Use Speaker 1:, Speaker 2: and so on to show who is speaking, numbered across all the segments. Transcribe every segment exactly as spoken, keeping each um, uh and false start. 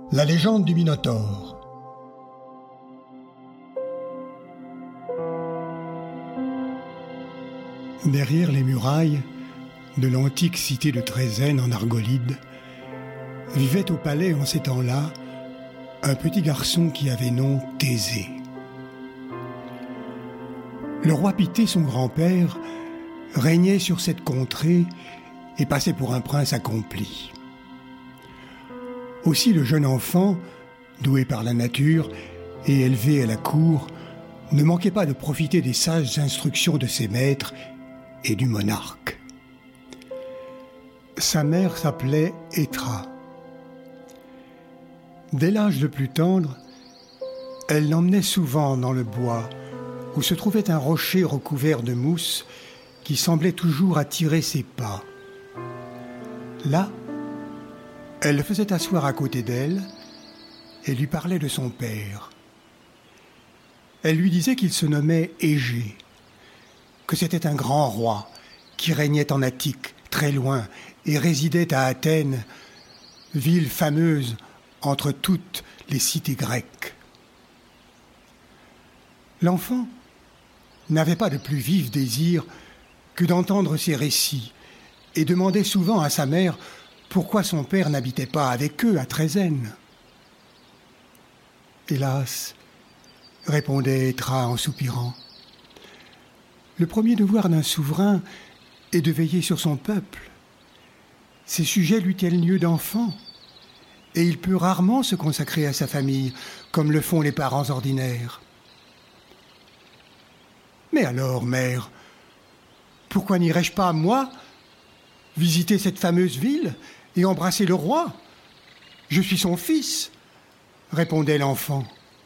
Speaker 1: La légende du Minotaure. Derrière les murailles de l'antique cité de Trézène en Argolide, vivait au palais en ces temps-là un petit garçon qui avait nom Thésée. Le roi Pitthée, son grand-père, régnait sur cette contrée et passait pour un prince accompli. Aussi le jeune enfant, doué par la nature et élevé à la cour, ne manquait pas de profiter des sages instructions de ses maîtres et du monarque. Sa mère s'appelait Éthra. Dès l'âge le plus tendre, elle l'emmenait souvent dans le bois, où se trouvait un rocher recouvert de mousse qui semblait toujours attirer ses pas. Là, elle le faisait asseoir à côté d'elle et lui parlait de son père. Elle lui disait qu'il se nommait Égée, que c'était un grand roi qui régnait en Attique, très loin, et résidait à Athènes, ville fameuse entre toutes les cités grecques. L'enfant n'avait pas de plus vif désir que d'entendre ces récits et demandait souvent à sa mère pourquoi son père n'habitait pas avec eux à Trézène. « Hélas, répondait Éthra en soupirant, le premier devoir d'un souverain est de veiller sur son peuple. Ses sujets lui tiennent lieu d'enfant, et il peut rarement se consacrer à sa famille, comme le font les parents ordinaires. Mais alors, mère, pourquoi n'irais-je pas, moi, visiter cette fameuse ville et embrasser le roi? Je suis son fils, répondait l'enfant.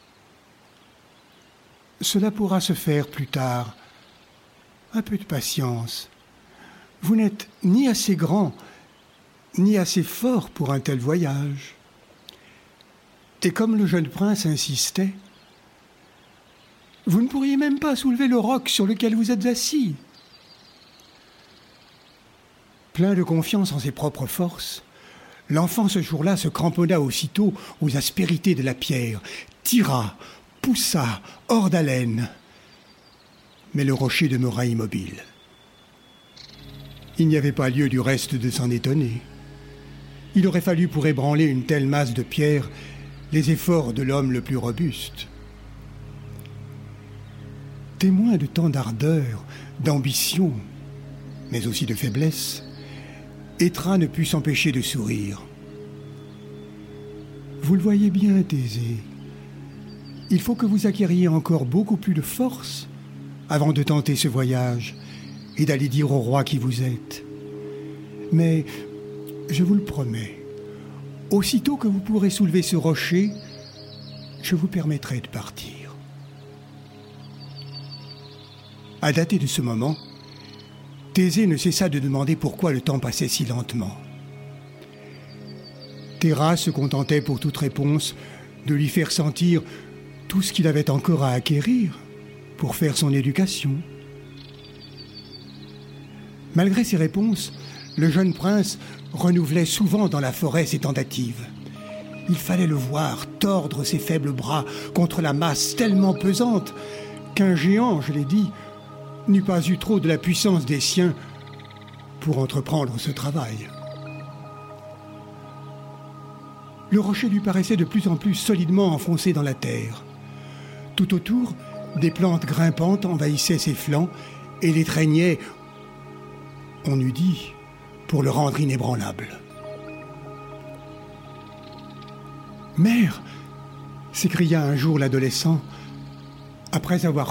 Speaker 1: Cela pourra se faire plus tard. Un peu de patience. Vous n'êtes ni assez grand, ni assez fort pour un tel voyage. Et comme le jeune prince insistait, vous ne pourriez même pas soulever le roc sur lequel vous êtes assis. Plein de confiance en ses propres forces, l'enfant ce jour-là se cramponna aussitôt aux aspérités de la pierre, tira, poussa, hors d'haleine. Mais le rocher demeura immobile. Il n'y avait pas lieu du reste de s'en étonner. Il aurait fallu pour ébranler une telle masse de pierre les efforts de l'homme le plus robuste. Témoin de tant d'ardeur, d'ambition, mais aussi de faiblesse, Éthra ne put s'empêcher de sourire. Vous le voyez bien, Thésée, il faut que vous acquériez encore beaucoup plus de force avant de tenter ce voyage et d'aller dire au roi qui vous êtes. Mais, je vous le promets, aussitôt que vous pourrez soulever ce rocher, je vous permettrai de partir. À dater de ce moment, Thésée ne cessa de demander pourquoi le temps passait si lentement. Théra se contentait pour toute réponse de lui faire sentir tout ce qu'il avait encore à acquérir pour faire son éducation. Malgré ces réponses, le jeune prince renouvelait souvent dans la forêt ses tentatives. Il fallait le voir tordre ses faibles bras contre la masse tellement pesante qu'un géant, je l'ai dit, n'eût pas eu trop de la puissance des siens pour entreprendre ce travail. Le rocher lui paraissait de plus en plus solidement enfoncé dans la terre. Tout autour, des plantes grimpantes envahissaient ses flancs et l'étreignaient, on eût dit, pour le rendre inébranlable. « Mère !» s'écria un jour l'adolescent, après avoir